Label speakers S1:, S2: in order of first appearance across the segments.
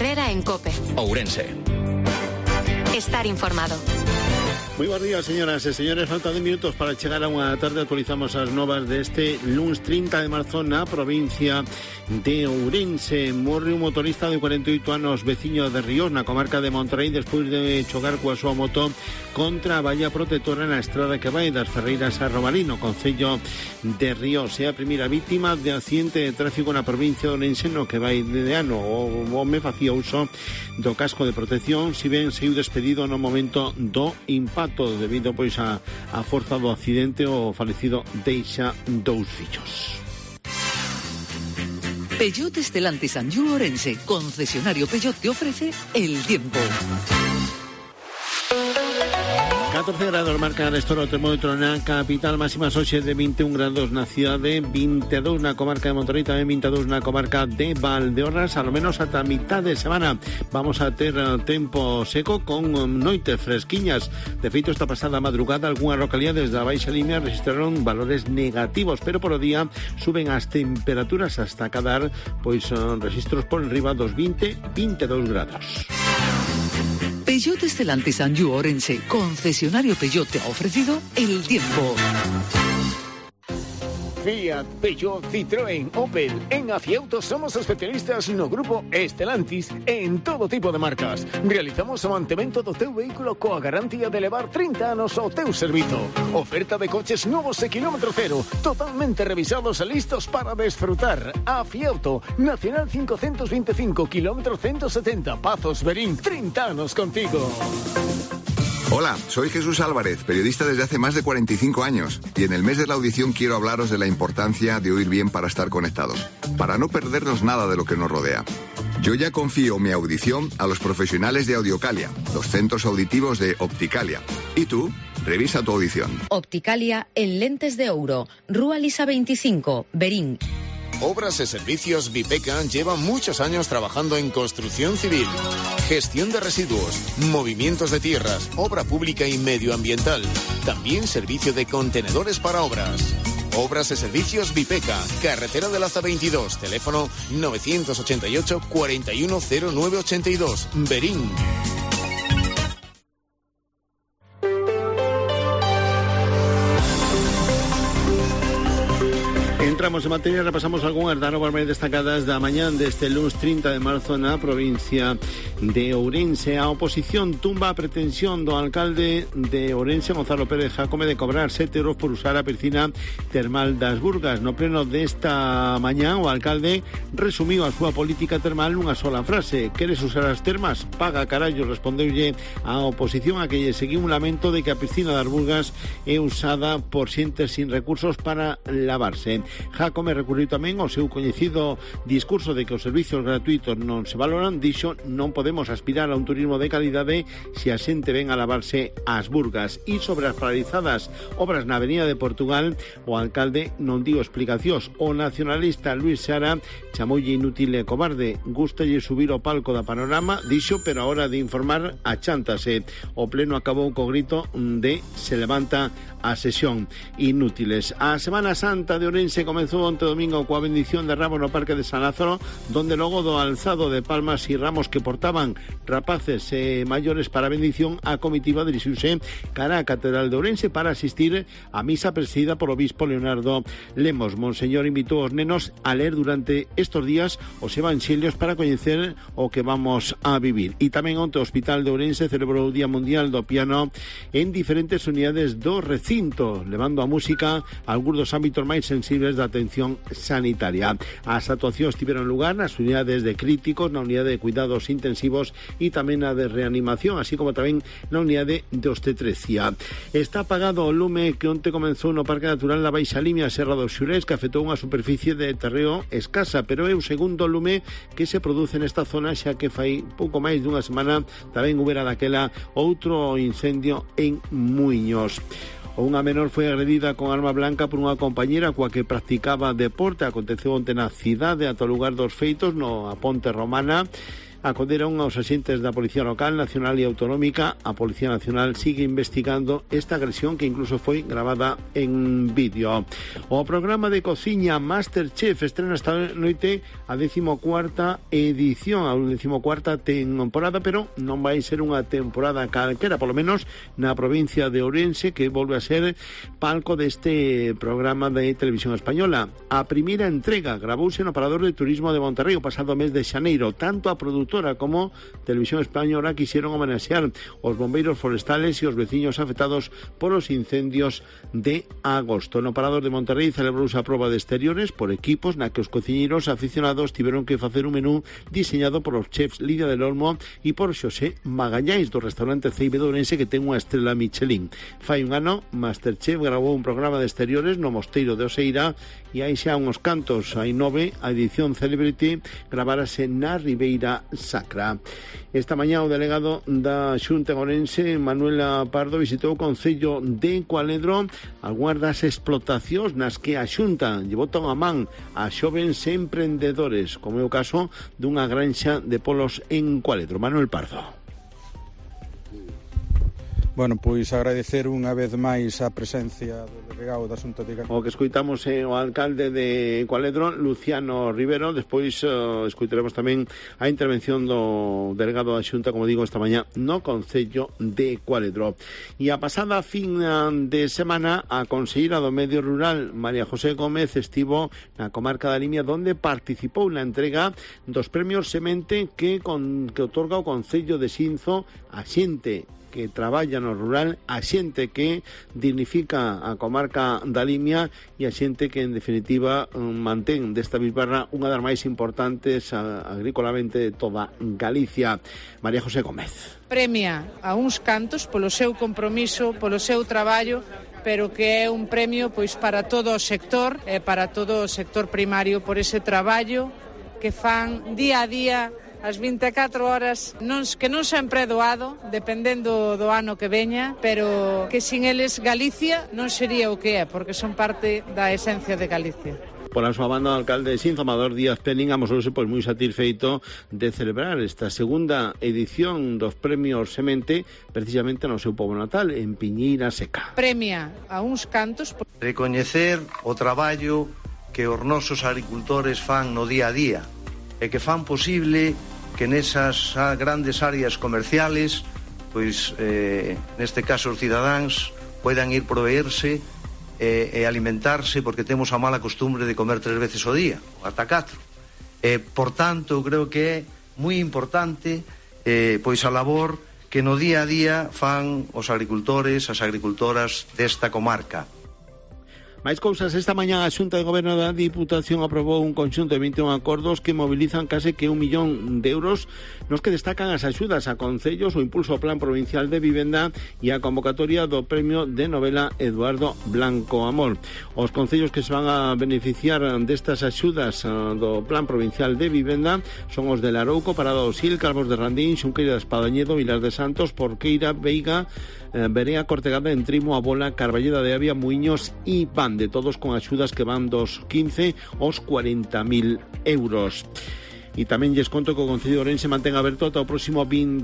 S1: Herrera en COPE.
S2: Ourense.
S1: Estar informado.
S3: Moi bons días, señoras e señores. Falta 10 minutos para chegar a unha tarde. Actualizamos as novas deste lunes 30 de marzo na provincia de Ourense. Morre un motorista de 48 anos veciño de Ríos, na comarca de Monterrey, despois de chocar coa súa moto contra a valla protectora na estrada que vai das Ferreiras a Romarino, concello de Ríos. É a primeira vítima de accidente de tráfico na provincia de Ourense no que vai de ano. O home facía uso do casco de protección, si ben saiu despedido no momento do impacto. Debido pois a forza do accidente, o falecido deixa 2 fillos.
S4: Peugeot Stellantis Anjou Ourense, concesionario Peugeot, te ofrece el tiempo.
S3: 14 grados marca Arestor o termómetro na capital, máximas hoxe de 21 grados na cidade, 22 na comarca de Monterrey, tamén 22 na comarca de Valdeorras. A lo menos ata mitad de semana vamos a ter tempo seco con noites fresquiñas. De feito, esta pasada madrugada algunhas localidades da Baixa Limia registraron valores negativos, pero por o día suben as temperaturas hasta cadar pois registros por enriba dos 20-22 grados.
S4: Peugeot Stellantis Anjou Ourense, concesionario Peugeot, te ha ofrecido el tiempo.
S5: Fiat, Peugeot, Citroën, Opel. En Afiauto somos especialistas no grupo Stellantis en todo tipo de marcas. Realizamos o mantemento do teu vehículo coa garantía de levar 30 anos ao teu servizo. Oferta de coches novos e kilómetro cero, totalmente revisados e listos para desfrutar. Afiauto, Nacional 525, kilómetro 170, Pazos, Berín, 30 anos contigo.
S6: Hola, soy Jesús Álvarez, periodista desde hace más de 45 años, y en el mes de la audición quiero hablaros de la importancia de oír bien para estar conectados, para no perdernos nada de lo que nos rodea. Yo ya confío mi audición a los profesionales de Audiocalia, los centros auditivos de Opticalia. ¿Y tú? Revisa tu audición.
S7: Opticalia en Lentes de Ouro, Rúa Lisa 25, Berín.
S5: Obras y Servicios Vipeca llevan muchos años trabajando en construcción civil, gestión de residuos, movimientos de tierras, obra pública y medioambiental. También servicio de contenedores para obras. Obras y Servicios Vipeca, carretera de Laza 22, teléfono 988 410982, Berín.
S3: Entramos en materia, repasamos algunhas das novas máis destacadas da mañán deste lunes 30 de marzo na provincia de Ourense. A oposición tumba a pretensión do alcalde de Ourense, Gonzalo Pérez Jácome, de cobrar 7 euros por usar a piscina termal das Burgas. No pleno desta mañán, o alcalde resumiu a súa política termal nunha sola frase: queres usar as termas? Paga, carallo, respondeulle a oposición, a que lle seguiu un lamento de que a piscina das Burgas é usada por xentes sin recursos para lavarse. Jácome recurriu tamén ao seu coñecido discurso de que os servicios gratuitos non se valoran. Dixo: non podemos aspirar a un turismo de calidade se a xente ven a lavarse as Burgas. E sobre as paralizadas obras na Avenida de Portugal, o alcalde non dio explicacións. O nacionalista Luis Seara chamoulle inútil e cobarde. Gústalle subir ao palco da Panorama, dixo, pero a hora de informar achántase. O pleno acabou co grito de se levanta a sesión. Inútiles. A Semana Santa de Ourense comenzou onte domingo coa bendición de ramos no Parque de San Lázaro, donde logo do alzado de palmas e ramos que portaban rapaces e maiores para a bendición, a comitiva dirixiuse cara á Catedral de Ourense para asistir a misa presidida por o obispo Leonardo Lemos. Monseñor invitou os nenos a ler durante estes días os evangelios para coñecer o que vamos a vivir. E tamén onte o Hospital de Ourense celebrou o Día Mundial do Piano en diferentes unidades do recinto, levando a música a algúns dos ámbitos máis sensibles da atención sanitaria. As actuacións tiveron lugar nas unidades de críticos, na unidade de cuidados intensivos e tamén na de reanimación, así como tamén na unidade de obstetrecia. Está apagado o lume que onte comenzou no Parque Natural da Baixa Limia, Serra do Xurés, que afectou unha superficie de terreo escasa, pero é o segundo lume que se produce nesta zona, xa que fai pouco máis dunha semana tamén houbera daquela outro incendio en Muiños. Unha menor foi agredida con arma blanca por unha compañera coa que practicaba deporte. Aconteceu onte na cidade, ata o lugar dos feitos, no a Ponte Romana. Acudiron aos axentes da Policía Local, Nacional e Autonómica. A Policía Nacional sigue investigando esta agresión que incluso foi grabada en vídeo. O programa de cociña Masterchef estrena esta noite a 14ª edición, a 14ª temporada, pero non vai ser unha temporada calquera, polo menos na provincia de Ourense, que volve a ser palco deste programa de televisión española. A primeira entrega gravouse no Parador de Turismo de Monterrey o pasado mes de xaneiro. Tanto a produtora como Televisión Española quixeron homenaxear os bombeiros forestales e os veciños afectados polos incendios de agosto. No Parador de Monterrey celebrouse a proba de exteriores por equipos na que os cociñeiros aficionados tiveron que facer un menú diseñado por os chefs Lidia del Olmo e por Xosé Magallanes do restaurante Ceibe de Ourense, que ten unha estrela Michelin. Fai un ano, Masterchef gravou un programa de exteriores no Mosteiro de Oseira e hai xa uns cantos. Hai 9, a edición Celebrity gravárase na Ribeira Sacra. Esta mañá o delegado da Xunta en Ourense, Manuela Pardo, visitou o Concello de Cualedro algunhas das explotacións nas que a Xunta lle botou a man a xovens emprendedores, como é o caso dunha granxa de polos en Cualedro. Manuel Pardo.
S2: Bueno, pois agradecer unha vez máis a presencia do delegado da Xunta de Galicia.
S3: O que escoitamos é o alcalde de Cualedro, Luciano Rivero. Despois escoitaremos tamén a intervención do delegado da Xunta, como digo, esta mañá no Concello de Cualedro. E a pasada fin de semana, a conselleira do Medio Rural, María José Gómez, estivo na comarca da Limia, onde participou na entrega dos premios Semente que otorga o Concello de Xinzo a xente que traballa no rural, a xente que dignifica a comarca da Limia e a xente que, en definitiva, mantén desta bisbarra unha das máis importantes agrícolamente de toda Galicia. María José Gómez.
S8: Premia a uns cantos polo seu compromiso, polo seu traballo, pero que é un premio pois para todo o sector, para todo o sector primario, por ese traballo que fan día a día, as 24 horas, que non sempre é doado, dependendo do ano que veña, pero que sin eles Galicia non sería o que é, porque son parte da esencia de Galicia.
S3: Pola súa banda, o alcalde de Xinzo, Amador Díaz Penin, amosouse pois moi satisfeito de celebrar esta segunda edición dos premios Semente precisamente no seu pobo natal, en Piñeira Seca.
S8: Premia a uns cantos.
S9: Recoñecer o traballo que os nosos agricultores fan no día a día e que fan posible que nesas grandes áreas comerciales, pois neste caso os cidadáns poidan ir proveerse e alimentarse, porque temos a mala costumbre de comer 3 veces ao día, ata 4. Por tanto, creo que é moi importante pois a labor que no día a día fan os agricultores, as agricultoras desta comarca.
S3: Máis cousas, esta mañá a Xunta de Goberno da Diputación aprobou un conxunto de 21 acordos que mobilizan case que 1 millón de euros, nos que destacan as axudas a concellos, o impulso ao Plan Provincial de Vivenda e a convocatoria do Premio de Novela Eduardo Blanco Amor. Os concellos que se van a beneficiar destas axudas do Plan Provincial de Vivenda son os de Larouco, Parada do Sil, Calvos de Randín, Xunqueira de Espadañedo, Vilar de Santos, Porqueira, Veiga, Berea, Cortegada, Entrimo, Abola, Carballeda de Avia, Muiños e Bande, todos con axudas que van dos 15 aos 40.000 euros. E tamén lles conto que o Concello de Ourense mantén aberto ata o próximo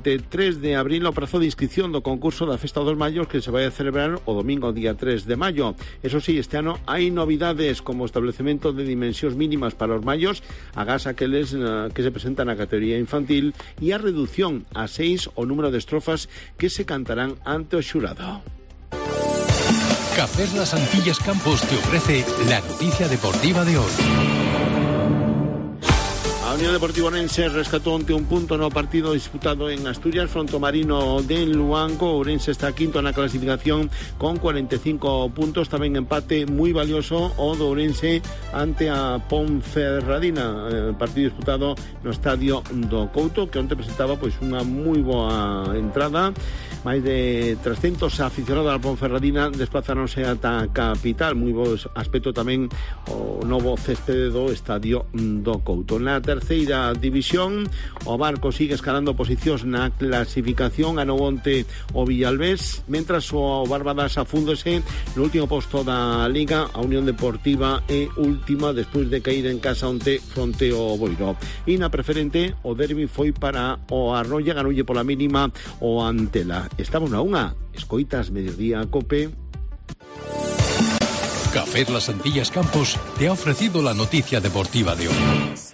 S3: 23 de abril o prazo de inscripción do concurso da Festa dos Mallos, que se vai a celebrar o domingo día 3 de maio. Eso sí, este ano hai novidades como o establecemento de dimensións mínimas para os mallos, agás aqueles que se presentan na categoría infantil, e a reducción a 6 o número de estrofas que se cantarán ante o xurado.
S10: Cafés Las Antillas Campos te ofrece la noticia deportiva de hoy.
S3: A Unión Deportiva Ourense rescató onte un punto no partido disputado en Asturias fronte ao Marino de Luanco. Ourense está quinto na clasificación con 45 puntos. Tamén empate moi valioso o do Ourense ante a Ponferradina, partido disputado no estadio do Couto, que onte presentaba pois unha moi boa entrada. Máis de 300 aficionados da Ponferradina desplazáronse ata a capital. Moi bo aspecto tamén o novo céspede do estadio do Couto. Na terceira terceira división. O Barco sigue escalando posicións na clasificación, ganou onte o Villalbés, mentras o Barbadas afúndese no último posto da Liga. A Unión Deportiva é última despois de cair en casa onte fronte ao Boiro. E na preferente o derbi foi para o Arroya, ganoulle pola mínima o Antela. Estamos na unha, escoitas Mediodía Cope.
S10: Café Las Antillas Campos te ha ofrecido la noticia deportiva de hoy.